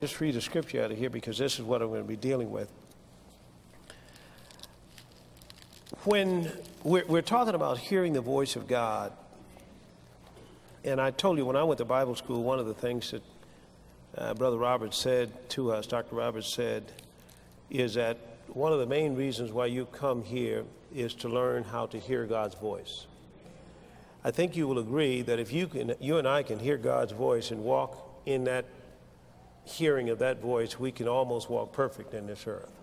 just read a scripture out of here because this is what I'm going to be dealing with. When we're talking about hearing the voice of God, and I told you when I went to Bible school, one of the things that Brother Roberts said to us, Dr. Roberts said, is that one of the main reasons why you come here is to learn how to hear God's voice. I think you will agree that if you and I can hear God's voice and walk in that hearing of that voice, we can almost walk perfect in this earth.